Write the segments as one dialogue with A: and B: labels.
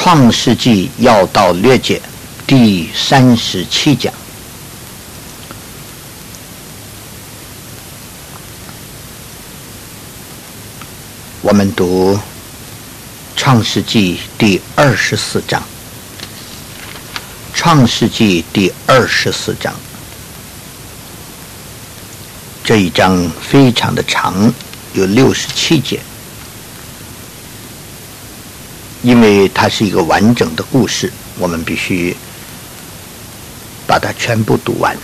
A: 创世纪要道略解第37讲。我们读创世纪第24章。创世纪第24章这一章非常的长，有67节，因为它是一个完整的故事，我们必须把它全部读完。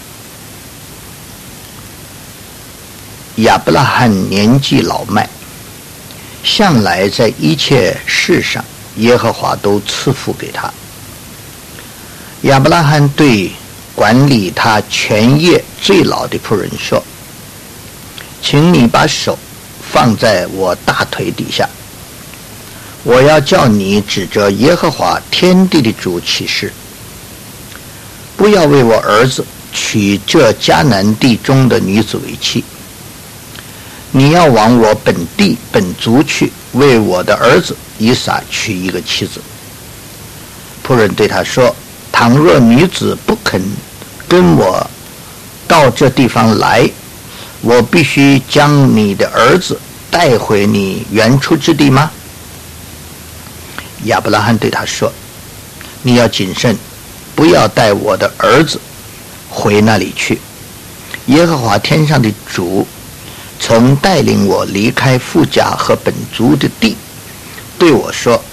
A: 亚伯拉罕年纪老迈，向来在一切事上耶和华都赐福给他。亚伯拉罕对管理他全业最老的仆人说，请你把手放在我大腿底下，我要叫你指着耶和华天地的主起誓，不要为我儿子娶这迦南地中的女子为妻，你要往我本地本族去，为我的儿子以撒娶一个妻子。仆人对他说，倘若女子不肯跟我到这地方来，我必须将你的儿子带回你原出之地吗？亚伯拉罕对他说，你要谨慎，不要带我的儿子回那里去。耶和华天上的主曾带领我离开父家和本族的地，对我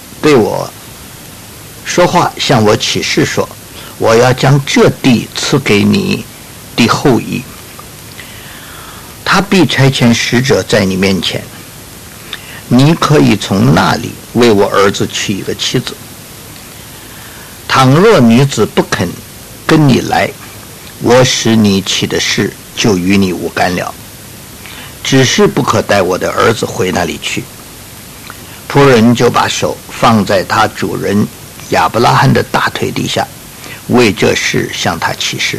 A: 说话，向我起誓说，我要将这地赐给你的后裔，他必差遣使者在你面前，你可以从那里为我儿子娶一个妻子。倘若女子不肯跟你来，我使你起的事就与你无干了，只是不可带我的儿子回那里去。仆人就把手放在他主人亚伯拉罕的大腿底下，为这事向他起誓。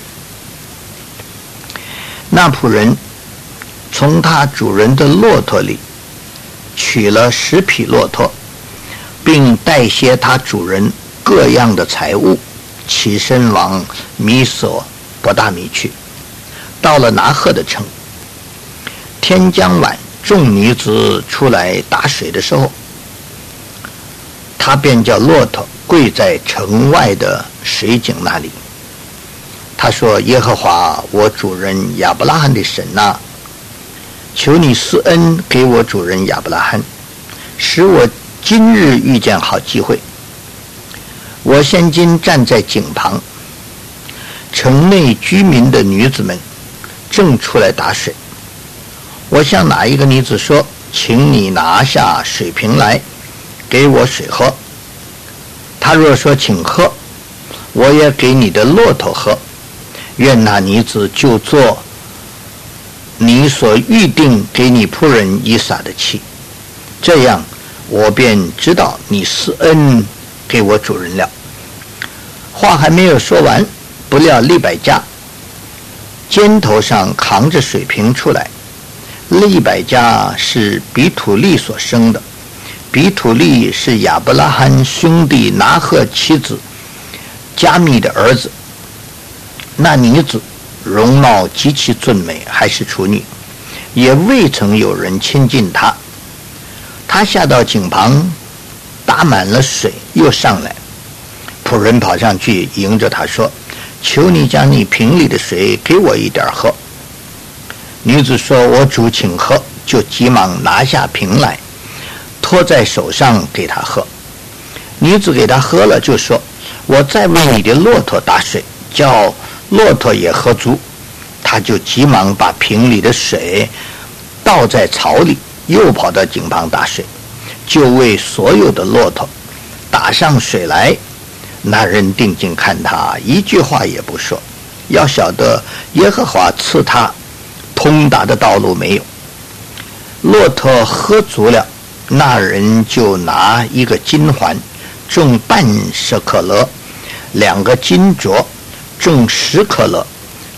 A: 那仆人从他主人的骆驼里取了10匹骆驼，并带些他主人各样的财物，起身往米索伯大米去。到了拿鹤的城，天将晚，众女子出来打水的时候，他便叫骆驼跪在城外的水井那里。他说，耶和华我主人亚伯拉罕的神啊，求你施恩给我主人亚伯拉罕，使我今日遇见好机会。我现今站在井旁，城内居民的女子们正出来打水。我向哪一个女子说，请你拿下水瓶来给我水喝。她若说请喝，我也给你的骆驼喝。愿那女子就做你所预定给你仆人以撒的妻，这样我便知道你施恩给我主人了。话还没有说完，不料利百加肩头上扛着水瓶出来。利百加是比土利所生的，比土利是亚伯拉罕兄弟拿鹤妻子加密的儿子。那女子容貌极其俊美，还是处女，也未曾有人亲近她。她下到井旁，打满了水，又上来。仆人跑上去迎着她说，求你将你瓶里的水给我一点喝。女子说，我主请喝，就急忙拿下瓶来，托在手上给她喝。女子给她喝了，就说，我再为你的骆驼打水，叫骆驼也喝足。他就急忙把瓶里的水倒在槽里，又跑到井旁打水，就为所有的骆驼打上水来。那人定睛看他，一句话也不说，要晓得耶和华赐他通达的道路没有。骆驼喝足了，那人就拿一个金环，重半舍克勒，2个金镯，重10克勒，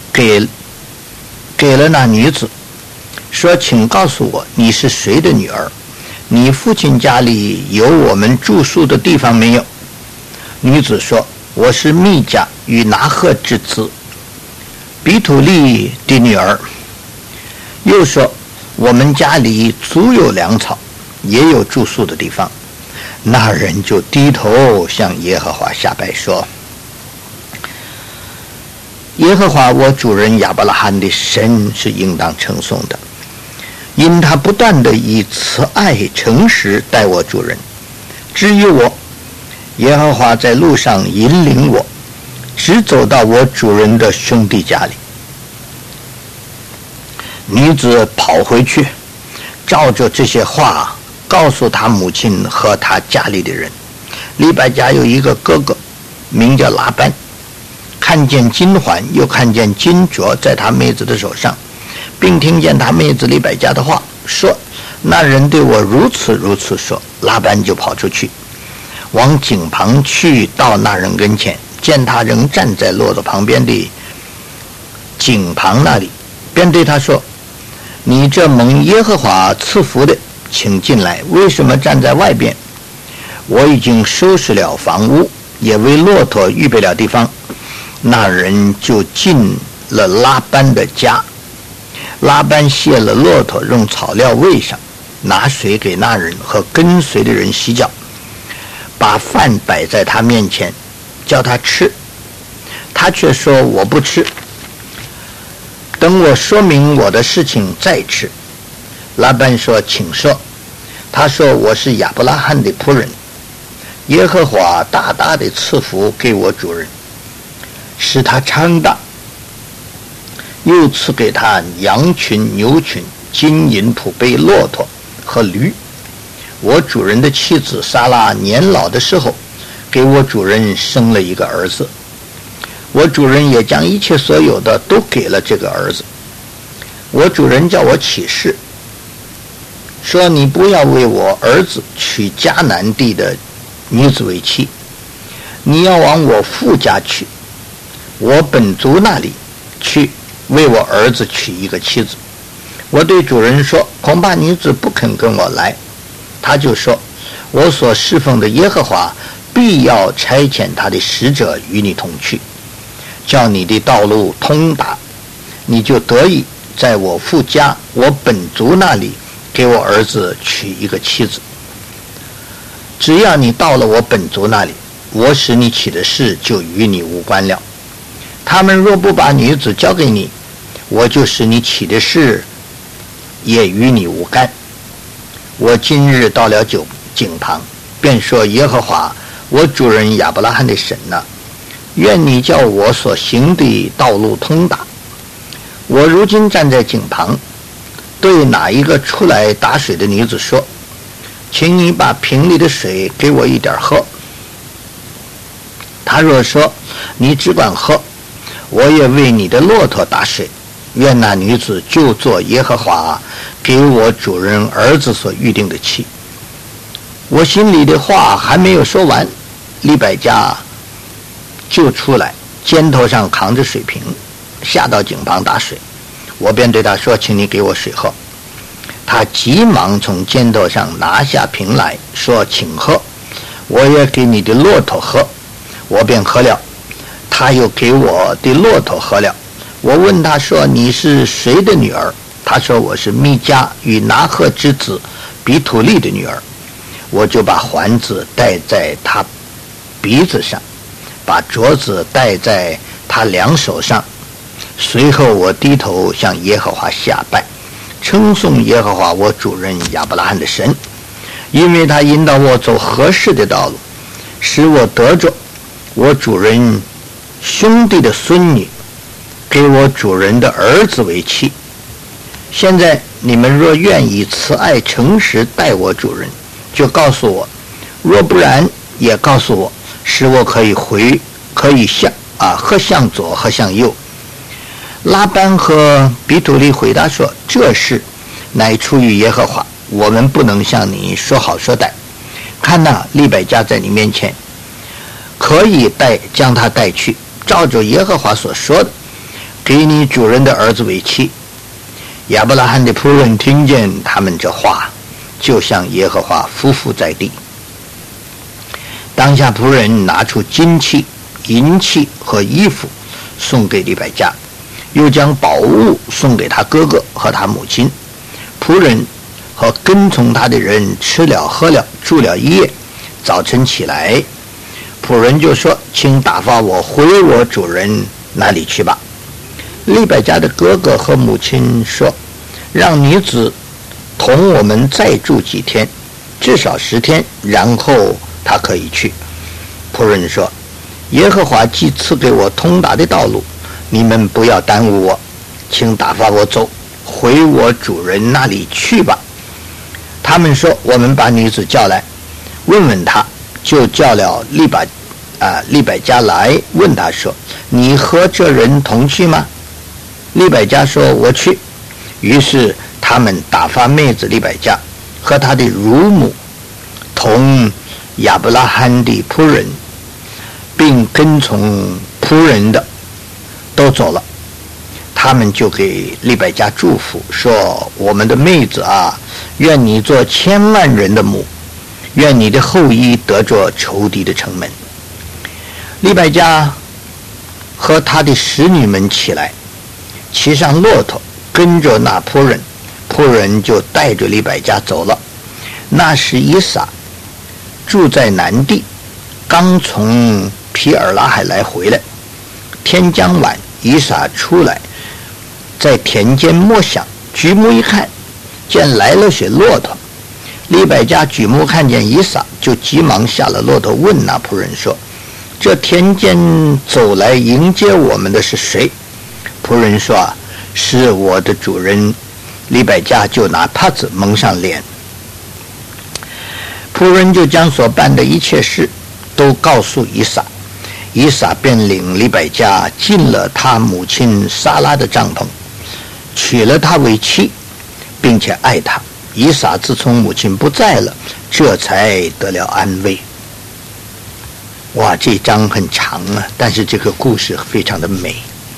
A: 给了那女子，说，请告诉我你是谁的女儿，你父亲家里有我们住宿的地方没有？ 女子说：我是密迦与拿鹤之子，比土利的女儿。又说：我们家里足有粮草，也有住宿的地方。那人就低头向耶和华下拜说：耶和华我主人亚伯拉罕的神是应当称颂的，因他不断地以慈爱诚实待我主人。至于我，耶和华在路上引领我，直走到我主人的兄弟家里。女子跑回去，照着这些话告诉他母亲和他家里的人。利百加有一个哥哥名叫拉班，看见金环又看见金镯在他妹子的手上，并听见他妹子利百加的话，说：那人对我如此如此说。拉班就跑出去往井旁去，到那人跟前，见他仍站在骆驼旁边的井旁那里，便对他说：你这蒙耶和华赐福的，请进来，为什么站在外边？我已经收拾了房屋，也为骆驼预备了地方。那人就进了拉班的家。拉班卸了骆驼，用草料喂上，拿水给那人和跟随的人洗脚，把饭摆在他面前，叫他吃。他却说：我不吃，等我说明我的事情再吃。拉班说：请说。他说：我是亚伯拉罕的仆人，耶和华大大的赐福给我主人，使他昌大，又赐给他羊群牛群金银仆婢骆驼和驴。我主人的妻子撒拉年老的时候，给我主人生了一个儿子，我主人也将一切所有的都给了这个儿子。我主人叫我起誓，说你不要为我儿子娶迦南地的女子为妻，你要往我父家去，我本族那里去，为我儿子娶一个妻子。我对主人说：恐怕女子不肯跟我来。他就说：我所侍奉的耶和华必要差遣他的使者与你同去，叫你的道路通达，你就得以在我父家我本族那里给我儿子娶一个妻子。只要你到了我本族那里，我使你起的事就与你无关了。他们若不把女子交给你，我就使你起的事也与你无干。我今日到了井旁，便说：耶和华我主人亚伯拉罕的神啊，愿你叫我所行的道路通达。我如今站在井旁，对哪一个出来打水的女子说：请你把瓶里的水给我一点喝。他若说：你只管喝，我也为你的骆驼打水。愿那女子就做耶和华给我主人儿子所预定的妻。我心里的话还没有说完，利百加就出来，肩头上扛着水瓶，下到井旁打水。我便对他说：请你给我水喝。他急忙从肩头上拿下瓶来，说：请喝，我也给你的骆驼喝。我便喝了，他又给我的骆驼喝了。我问他说：你是谁的女儿？他说：我是密迦与拿鹤之子比土利的女儿。我就把环子戴在他鼻子上，把镯子戴在他两手上。随后我低头向耶和华下拜，称颂耶和华我主人亚伯拉罕的神，因为他引导我走合适的道路，使我得着我主人兄弟的孙女，给我主人的儿子为妻。现在你们若愿意慈爱诚实待我主人，就告诉我；若不然，也告诉我，使我可以喝向左，喝向右。拉班和比土利回答说：这事乃出于耶和华，我们不能向你说好说歹。看哪，利百加在你面前，可以将他带去，照着耶和华所说的，给你主人的儿子为妻。亚伯拉罕的仆人听见他们这话，就向耶和华匍匐在地。 当下仆人拿出金器、银器和衣服送给利百加，又将宝物送给他哥哥和他母亲。仆人和跟从他的人吃了喝了，住了一夜。早晨起来，仆人就说：“请打发我回我主人那里去吧。”利百加的哥哥和母亲说：“让女子同我们再住几天，至少10天，然后他可以去。”仆人说：“耶和华既赐给我通达的道路，你们不要耽误我，请打发我走，回我主人那里去吧。”他们说：“我们把女子叫来，问问他。”就叫了利百加来，问他说：“你和这人同去吗？”利百加说：“我去。”于是他们打发妹子利百加和他的乳母同亚伯拉罕的仆人，并跟从仆人的都走了。他们就给利百加祝福，说：“我们的妹子啊，愿你做千万人的母，愿你的后裔得着仇敌的城门。”利百加和他的使女们起来，骑上骆驼，跟着那仆人，仆人就带着利百加走了。那时以撒住在南地，刚从皮尔拉海来回来。天将晚，以撒出来，在田间摸想，举目一看，见来了些骆驼。利百加举目看见以撒，就急忙下了骆驼，问那仆人说：“这田间走来迎接我们的是谁？”仆人说：“是我的主人。”利百加就拿帕子蒙上脸。仆人就将所办的一切事都告诉以撒，以撒便领利百加进了他母亲撒拉的帐篷，娶了她为妻，并且爱她。以撒自从母亲不在了，这才得了安慰。哇，这章很长啊，但是这个故事非常的美。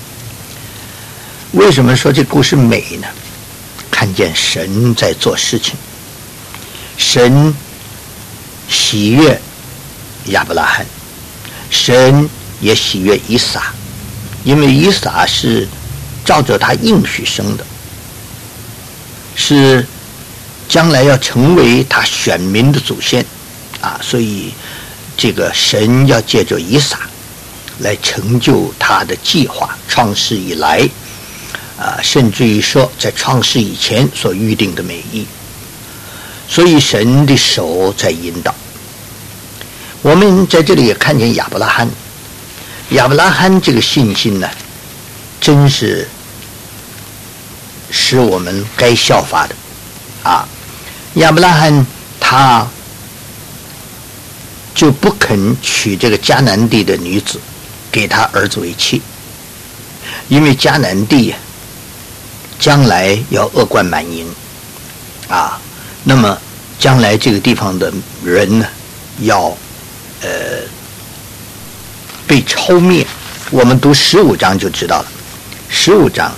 A: 为什么说这故事美呢？看见神在做事情，神喜悦亚伯拉罕，神也喜悦以撒，因为以撒是照着他应许生的，是将来要成为他选民的祖先啊，所以这个神要借着以撒来成就他的计划，创世以来甚至于说在创世以前所预定的美意，所以神的手在引导。我们在这里也看见亚伯拉罕，亚伯拉罕这个信心呢，真是使我们该效法的啊。亚伯拉罕他就不肯娶这个迦南地的女子给他儿子为妻，因为迦南地将来要恶贯满盈啊，那么将来这个地方的人呢要被抄灭。我们读15章就知道了。15章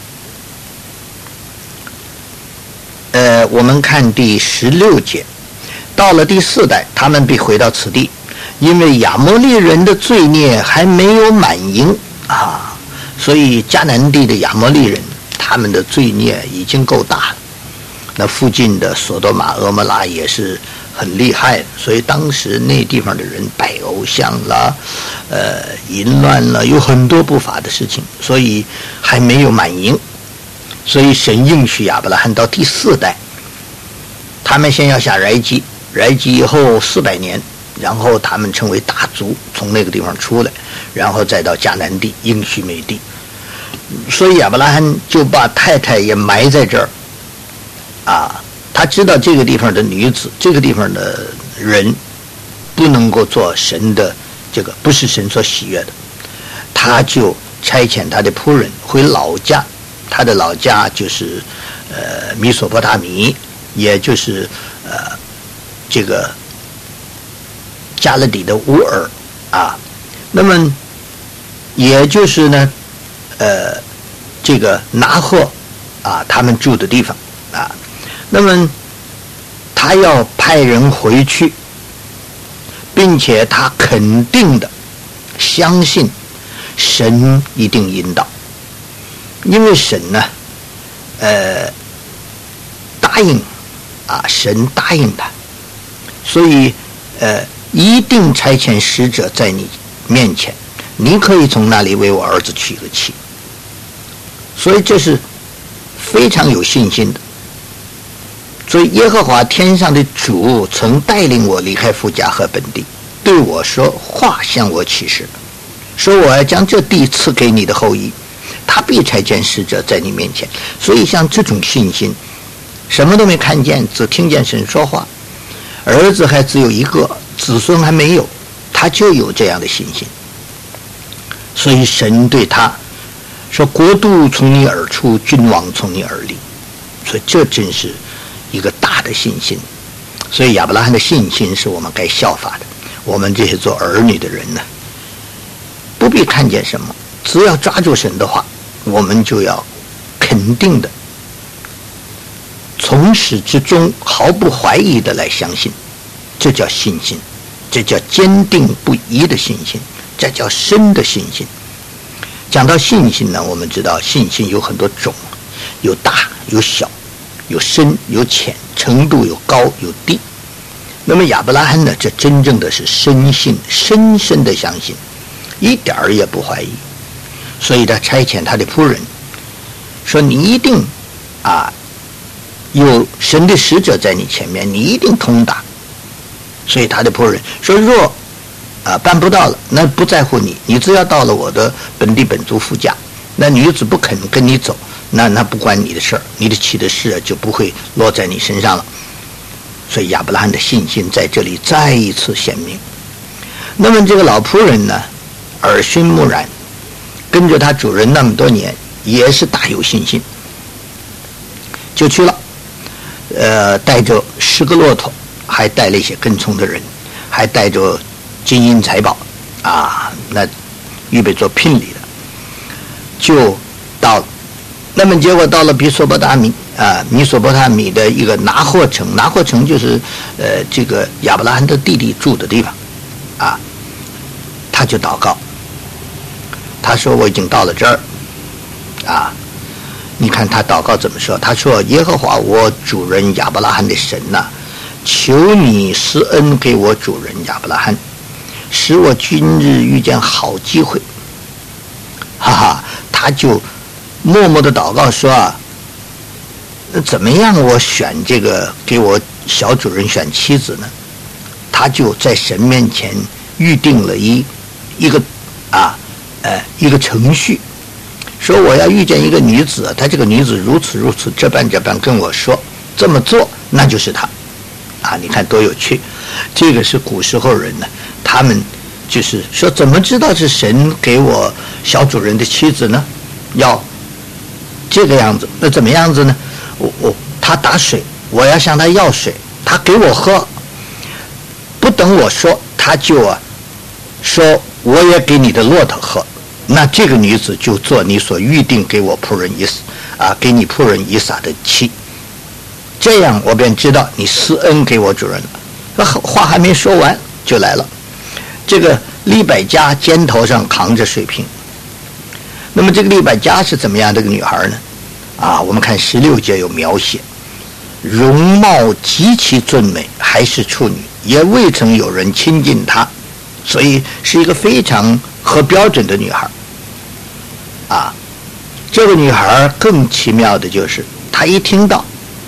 A: 我们看第16节，到了第4代，他们必回到此地，因为亚摩利人的罪孽还没有满盈啊，所以迦南地的亚摩利人他们的罪孽已经够大了。那附近的索多玛、蛾摩拉也是很厉害的，所以当时那地方的人拜偶像了，淫乱了，有很多不法的事情，所以还没有满盈。所以神应许亚伯拉罕到第4代，他们先要下埃及，埃及以后400年，然后他们成为大族，从那个地方出来，然后再到迦南地，应许美地。所以亚伯拉罕就把太太也埋在这儿啊，他知道这个地方的女子，这个地方的人不能够做神的这个，不是神所喜悦的，他就差遣他的仆人回老家，他的老家就是米索波大米，也就是这个加勒底的乌尔啊，那么也就是呢这个拿鹤啊他们住的地方啊，那么他要派人回去并且他肯定的相信神一定引导，因为神呢，答应神答应他，所以一定差遣使者在你面前，你可以从那里为我儿子娶个妻。所以这是非常有信心的。所以耶和华天上的主曾带领我离开父家和本地，对我说话，向我启示，说我要将这地赐给你的后裔，他必差遣使者在你面前。所以像这种信心，什么都没看见，只听见神说话，儿子还只有一个，子孙还没有，他就有这样的信心。所以神对他说，国度从你而出，君王从你而立。所以这真是一个大的信心。所以亚伯拉罕的信心是我们该效法的。我们这些做儿女的人呢，不必看见什么，只要抓住神的话，我们就要肯定的从始至终毫不怀疑的来相信。这叫信心，这叫坚定不移的信心，这叫深的信心。讲到信心呢，我们知道信心有很多种，有大有小，有深有浅，程度有高有低。那么亚伯拉罕呢，这真正的是深信，深深的相信，一点儿也不怀疑。所以他差遣他的仆人说，你一定有神的使者在你前面，你一定通达。所以他的仆人说，若办不到了，那不在乎你，你只要到了我的本地本族父家，那女子不肯跟你走，那不关你的事儿，你的妻的事就不会落在你身上了。所以亚伯拉罕的信心在这里再一次显明。那么这个老仆人呢，耳熏目染，跟着他主人那么多年，也是大有信心，就去了，带着10个骆驼，还带了一些跟从的人，还带着金银财宝那预备做聘礼的，就到了。那么结果到了米索波达米的一个拿霍城，拿霍城就是这个亚伯拉罕的弟弟住的地方他就祷告，他说我已经到了这儿你看他祷告怎么说？他说，耶和华我主人亚伯拉罕的神呐，求你施恩给我主人亚伯拉罕，使我今日遇见好机会。他就默默的祷告说怎么样我选这个给我小主人选妻子呢？他就在神面前预定了一个程序，说我要遇见一个女子，她这个女子如此如此这般跟我说，这么做那就是她你看多有趣。这个是古时候人呢，他们就是说怎么知道是神给我小主人的妻子呢？要这个样子，那怎么样子呢？他打水，我要向他要水，他给我喝，不等我说，他就说我也给你的骆驼喝，那这个女子就做你所预定给我仆人给你仆人以撒的妻，这样我便知道你施恩给我主人了。话还没说完就来了，这个利百加肩头上扛着水瓶。那么这个利百加是怎么样的一个女孩呢？我们看16节有描写，容貌极其俊美，还是处女，也未曾有人亲近她，所以是一个非常合标准的女孩这个女孩更奇妙的就是，她一听到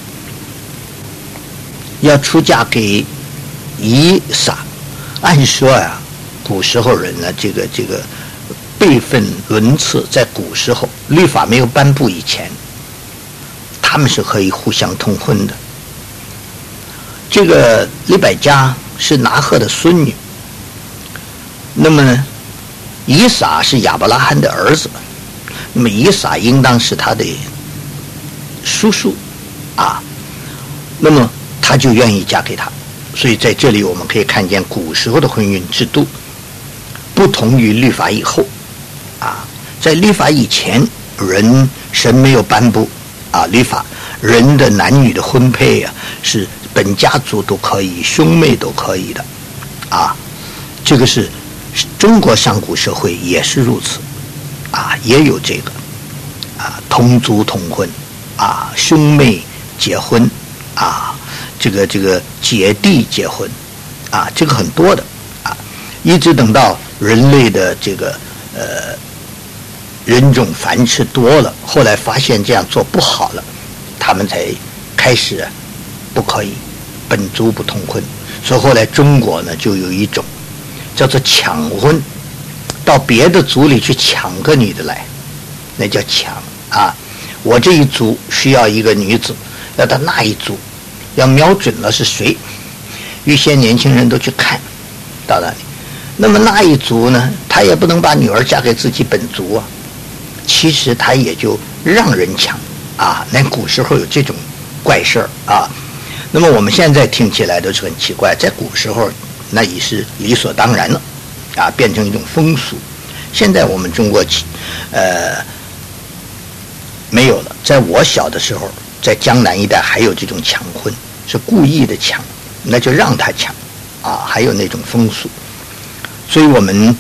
A: 要出嫁给以撒，按说古时候人呢，这个辈分轮次在古时候律法没有颁布以前，他们是可以互相通婚的。这个利百加是拿鹤的孙女，那么以撒是亚伯拉罕的儿子，那么以撒应当是他的叔叔那么他就愿意嫁给他。所以在这里我们可以看见古时候的婚姻制度不同于律法以后在律法以前，神没有颁布律法，人的男女的婚配是本家族都可以，兄妹都可以的这个是中国上古社会也是如此啊，也有这个啊同族同婚啊，兄妹结婚啊，这个姐弟结婚啊，这个很多的啊，一直等到人类的这个人种繁殖多了，后来发现这样做不好了，他们才开始不可以本族不通婚，所以后来中国呢就有一种叫做抢婚，到别的族里去抢个女的来，那叫抢啊。我这一族需要一个女子，要到那一族，要瞄准了是谁，一些年轻人都去看到那里。那么那一族呢，他也不能把女儿嫁给自己本族啊，其实他也就让人抢啊。那古时候有这种怪事儿啊。那么我们现在听起来都是很奇怪，在古时候那也是理所当然了啊，变成一种风俗。现在我们中国没有了，在我小的时候，在江南一带还有这种抢婚，是故意的抢，那就让他抢啊，还有那种风俗。所以我们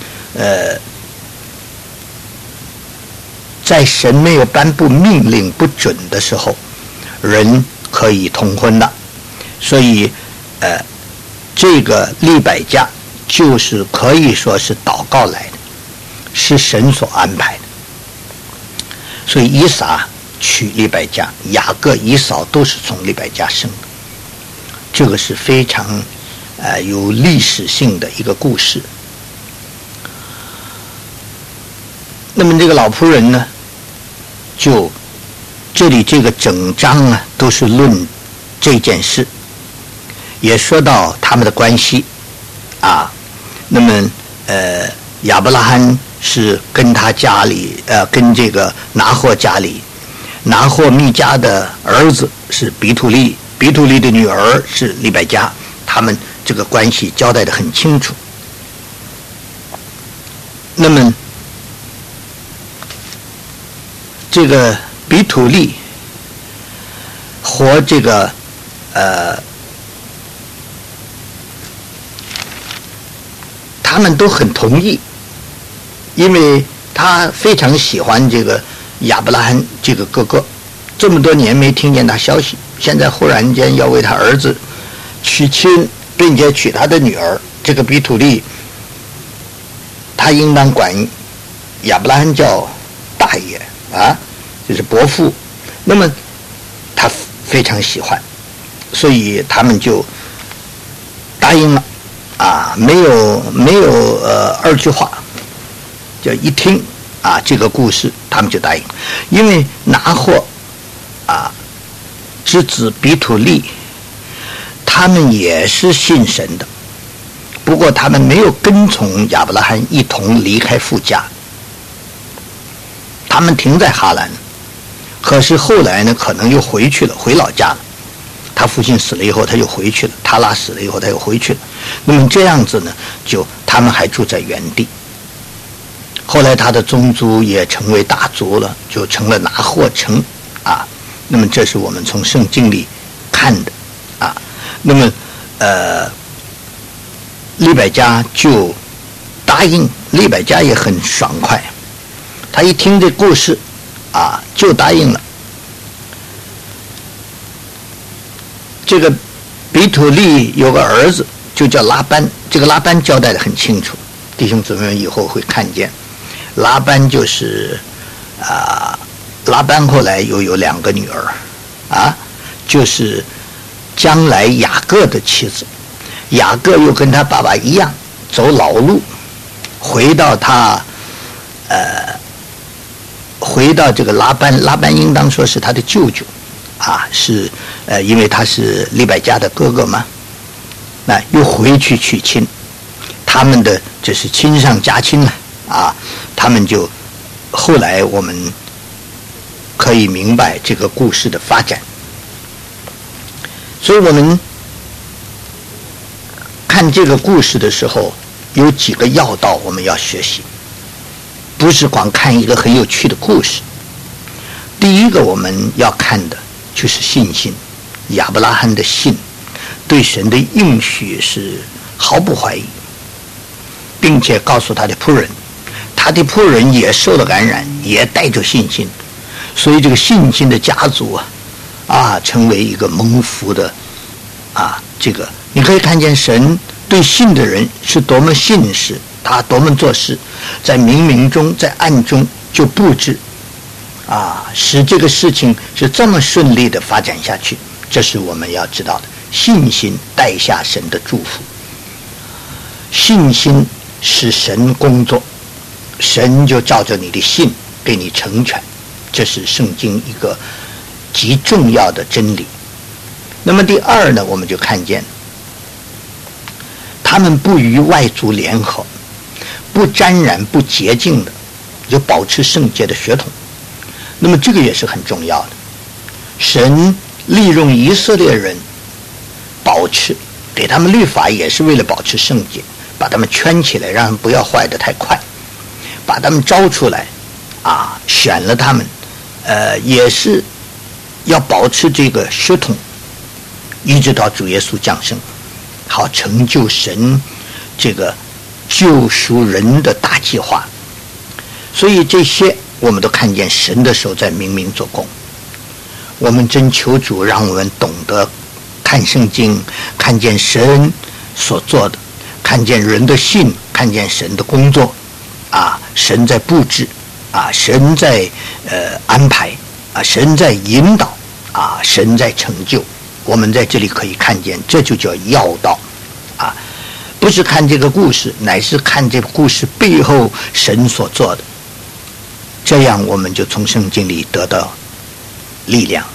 A: 在神没有颁布命令不准的时候，人可以通婚的。所以这个利百加就是可以说是祷告来的，是神所安排的。所以以撒娶利百加，雅各、以扫都是从利百加生的，这个是非常有历史性的一个故事。那么这个老仆人呢，就这里这个整章啊都是论这件事，也说到他们的关系啊。那么亚伯拉罕是跟他家里跟这个拿霍家里，拿霍密加的儿子是比土利，比土利的女儿是利百加，他们这个关系交代得很清楚。那么这个比土利和这个他们都很同意，因为他非常喜欢这个亚伯拉罕这个哥哥，这么多年没听见他消息，现在忽然间要为他儿子娶亲，并且娶他的女儿，这个比土利他应当管亚伯拉罕叫大爷啊，就是伯父。那么他非常喜欢，所以他们就答应了啊，没有二句话，就一听啊这个故事，他们就答应。因为拿霍之子比土利，他们也是信神的，不过他们没有跟从亚伯拉罕一同离开父家，他们停在哈兰，可是后来呢，可能又回去了，回老家了。他父亲死了以后，他又回去了；他拉死了以后，他又回去了。那么这样子呢，就他们还住在原地。后来他的宗族也成为大族了，就成了拿霍城啊。那么这是我们从圣经里看的啊。那么利百加就答应，利百加也很爽快，他一听这故事啊，就答应了。这个比土利有个儿子就叫拉班，这个拉班交代得很清楚，弟兄姊妹们以后会看见。拉班就是拉班后来又有2个女儿啊，就是将来雅各的妻子。雅各又跟他爸爸一样走老路，回到这个拉班，拉班应当说是他的舅舅啊，是因为他是利百加的哥哥嘛，那又回去娶亲，他们的这是亲上加亲了啊，他们就后来我们可以明白这个故事的发展。所以我们看这个故事的时候，有几个要道我们要学习，不是光看一个很有趣的故事。第一个我们要看的就是信心，亚伯拉罕的信，对神的应许是毫不怀疑。 并且告诉他的仆人，他的仆人也受了感染，也带着信心，所以这个信心的家族成为一个蒙福的这个你可以看见神对信的人是多么信实，他多么做事，在冥冥中在暗中就布置使这个事情是这么顺利的发展下去。这是我们要知道的，信心带下神的祝福，信心使神工作，神就照着你的信给你成全，这是圣经一个极重要的真理。那么第二呢，我们就看见他们不与外族联合，不沾染不洁净的，就保持圣洁的血统。那么这个也是很重要的，神利用以色列人保持，给他们律法也是为了保持圣洁，把他们圈起来，让他们不要坏得太快，把他们招出来选了他们也是要保持这个血统，一直到主耶稣降生，好成就神这个救赎人的大计划。所以这些我们都看见神的手在冥冥做工。我们真求主让我们懂得看圣经，看见神所做的，看见人的信，看见神的工作神在布置神在安排神在引导神在成就。我们在这里可以看见，这就叫要道不是看这个故事，乃是看这个故事背后神所做的，这样我们就从圣经里得到力量。